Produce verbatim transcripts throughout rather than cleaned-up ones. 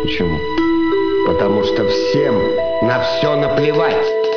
Почему? Потому что всем на все наплевать.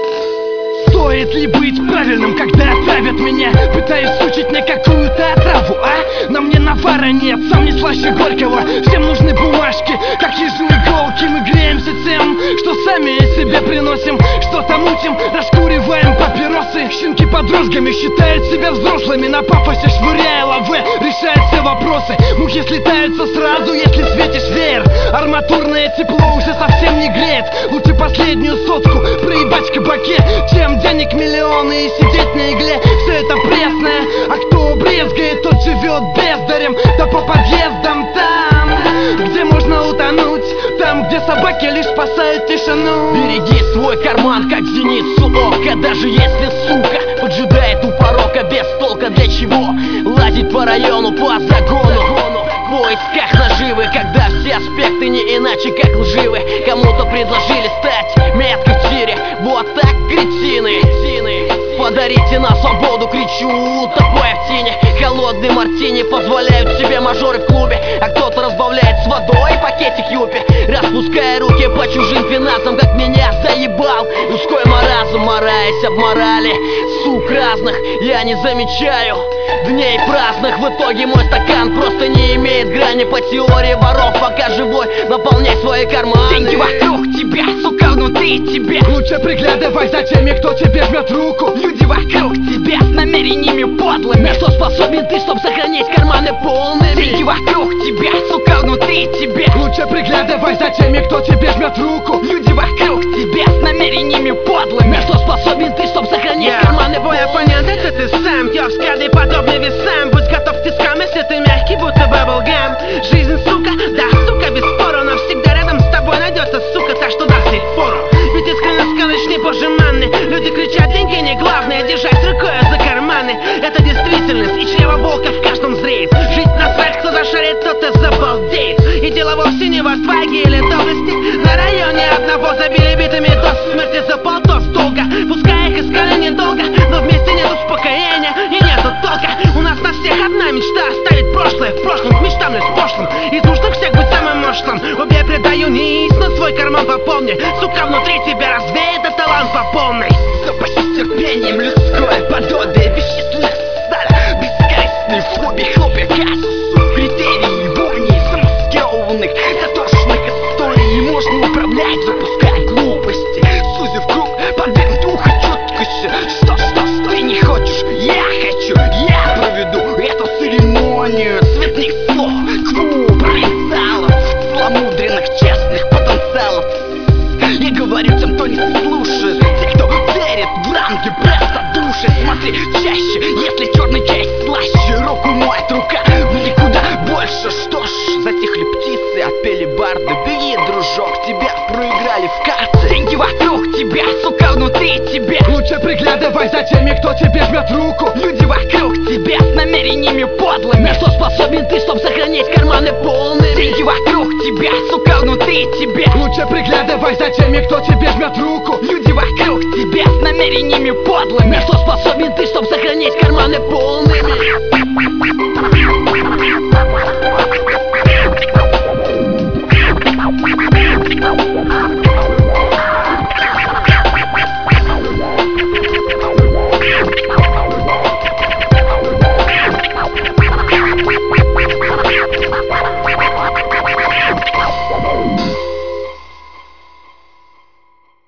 Стоит ли быть правильным, когда травят меня? Пытаясь сучить мне какую-то отраву, а? На мне навара нет, сам не слаще горького. Всем нужны бумажки, как ежи иголки. Мы греемся тем, что сами себе приносим. Что-то мутим, раскуриваем папиросы. Щенки подростками считают себя взрослыми. На пафосе швыряя лаве, решают все вопросы. Мухи слетаются сразу, если светишь веер. Арматурное тепло уже совсем не греет. Лучше последнюю сотку проебать в кабаке, чем денег миллионы и сидеть на игле. Все это пресное, а кто брезгает, тот живет бездарем. Да по подъездам там, где можно утонуть, там, где собаки лишь спасают тишину. Береги свой карман, как зеницу ока. Даже если, сука, поджидает у порока. Без толка для чего лазить по району, по загону, в поисках наживы, когда все аспекты не иначе как лживы. Кому-то предложили стать меткой в тире. Вот так, кретины, подарите на свободу, кричу, топая в тени. Холодные мартини позволяют себе мажоры в клубе, а кто-то разбавляет с водой пакетик юпи, распуская руки по чужим финансам, как меня заебал людской маразм, мораясь об морали сук разных. Я не замечаю дней праздных. В итоге мой стакан просто не имеет грани. По теории воров, пока живой, наполняй свои карманы. Деньги вокруг тебя, сука, внутри тебя. Лучше приглядывай за теми, кто тебе жмет руку. Люди вокруг тебя с намерениями подлыми. На что способен ты, чтоб сохранить карманы полными? Деньги вокруг тебя, сука, внутри тебя. Лучше приглядывай за теми, кто тебе жмет руку. Люди вокруг тебя с намерениями подлыми. На что способен ты, чтоб сохранить yeah. карманы Твой оппонент — это ты сам. Ее взгляды подобны весам. Будь готов к тискам, если ты мягкий, будто баблгам. Жизнь, сука, да, сука, без спора. Но всегда рядом с тобой найдется, сука, так что даст ей фору. Ведь искренность сказочней пожиманны. Люди кричат, деньги не главное, держась рукой за карманы. Это действительность, и чрево волка в каждом зреет. Жить насрать, кто зашарит, тот и забалдеет. И дело вовсе не в отваге или доблести. На районе одного забили битыми до смерти за полтос долго. Пускай их искали недолго, но вместе нет успокоения и нету толка. У нас на всех одна мечта — оставить прошлое в прошлом, к мечтам лишь пошлым. Из нужных всех быть самым мощным. Убей, предаю низ, но свой карман пополни. Сука, внутри тебя развеет, это талант по полной. Запасись терпением, людское подобие бесчисленных стадо, бескорыстные фобии, хлопья казусов, критерии вони, замаскированных дотошных историй. Можно управлять, запускать глупости, сузив круг, подвергнуть ухо чуткости. Что, что, что ты не хочешь? Я хочу, я проведу эту церемонию цветных слов, кву, провинциалов, целомудренных, честных потенциалов. Я говорю тем, кто не слушает, те, кто верит в ранги, просто души. Смотри чаще, если черный чай слаще, руку моет рука в никуда больше. Что ж, затихли птицы, отпели барды. Беги, дружок, тебя проиграли в карты. Деньги вокруг тебя, сука, внутри тебя. Лучше приглядывай за теми, кто тебе жмет руку. Люди вокруг тебя с намерениями подлыми. На что способен ты, чтоб сохранить карманы полными? Деньги вокруг тебя, сука, внутри тебя. Лучше приглядывай за теми, кто тебе жмет руку. Люди вокруг тебя с намерениями подлыми. На что способен ты, чтоб сохранить карманы полными?